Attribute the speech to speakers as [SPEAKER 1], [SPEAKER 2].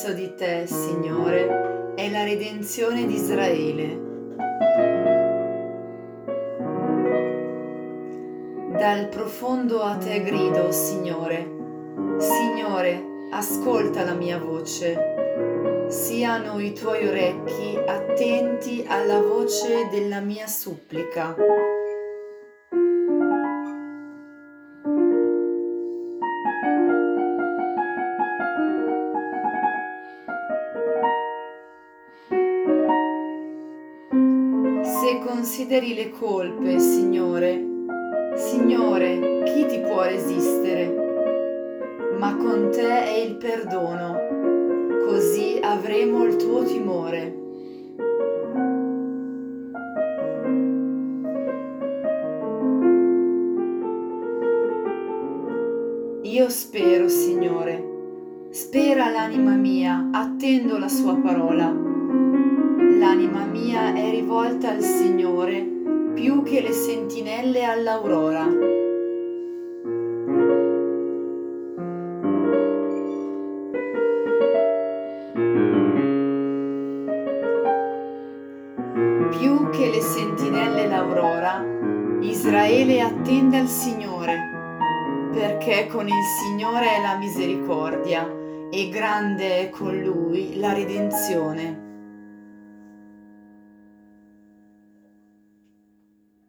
[SPEAKER 1] verso di te, Signore, è la redenzione di Israele. Dal profondo a te grido, Signore. Signore, ascolta la mia voce. Siano i tuoi orecchi attenti alla voce della mia supplica. Se consideri le colpe, Signore, Signore, chi ti può resistere? Ma con te è il perdono, così avremo il tuo timore. Io spero, Signore, spera l'anima mia, attendo la sua parola. L'anima mia è rivolta al Signore più che le sentinelle all'aurora. Più che le sentinelle l'aurora, Israele attende al Signore, perché con il Signore è la misericordia e grande è con Lui la redenzione.